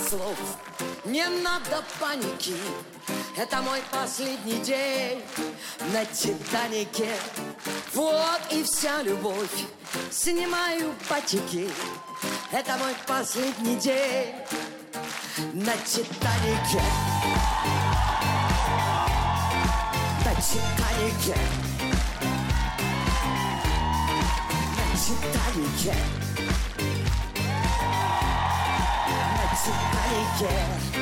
слов, не надо паники. Это мой последний день на Титанике. Вот и вся любовь, снимаю патики. Это мой последний день на Титанике. На Титанике. На Титанике. На Титанике.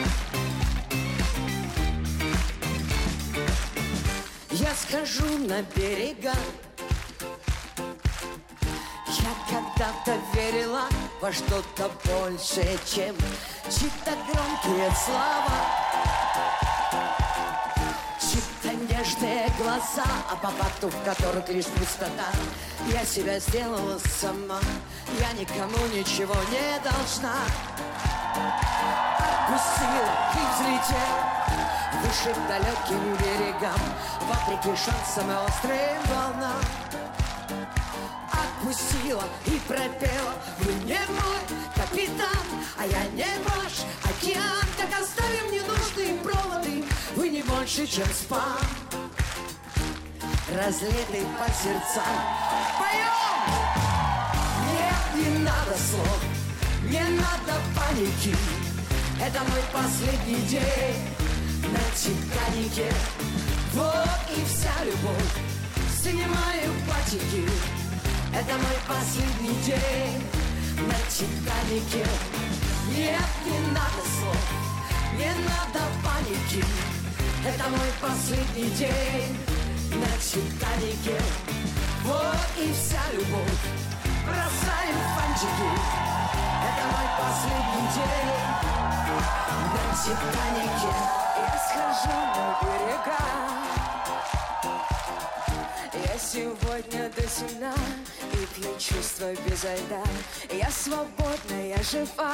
Я схожу на берега. Я когда-то верила во что-то большее, чем чьи-то громкие слова, чьи-то нежные глаза, а по факту в которых лишь пустота. Я себя сделала сама, я никому ничего не должна. Отпустила и взлетела выше к далеким берегам, вопреки шансам и острым волнам. Отпустила и пропела: вы не мой капитан, а я не ваш океан. Так оставим ненужные проводы, вы не больше, чем спам, разлитый по сердцам. Поем! Нет, не надо слов, не надо паники. Это мой последний день на Титанике. Вот и вся любовь, снимаю патики. Это мой последний день на Титанике. Нет, не надо слов, не надо паники. Это мой последний день на Титанике. Вот и вся любовь, бросаю фантики. Это мой последний день на Титанике. Я схожу на берега. Я сегодня до темна и пью чувства безо льда. Я свободна, я жива.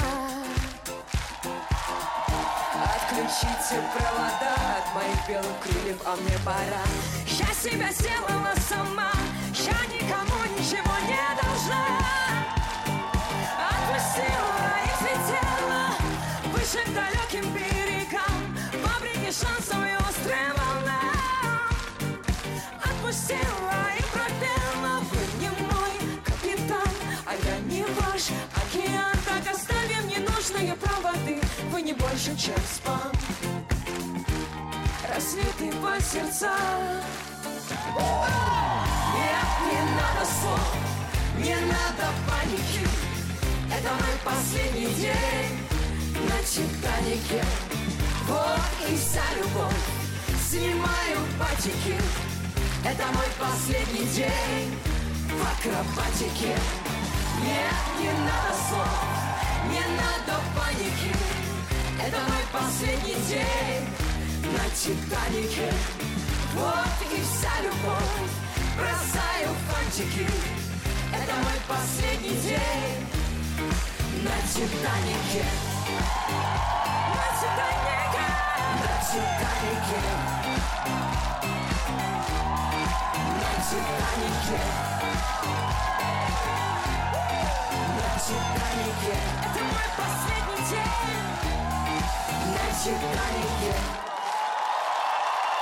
Отключите провода от моих белых крыльев, а мне пора. Я себя сделала сама, я никому ничего не должна. Отпустила и взлетела выше к далеким берегам, вопреки шансам и острым волнам. Отпустила и пропела: вы не мой капитан, а я не ваш океан. Так оставим ненужные проводы, вы не больше, чем спам, разлитый по сердцам. Нет, не надо слов, не надо паники. Это мой последний день на Титанике. Вот и вся любовь, снимаю патики. Это мой последний день в акробатике. Нет, не надо слов, не надо паники. Это мой последний день на Титанике. Вот и вся любовь, бросаю фантики. Это мой последний день на Титанике. На Титанике. На Титанике. На Титанике. На Титанике. Это мой последний день на Титанике.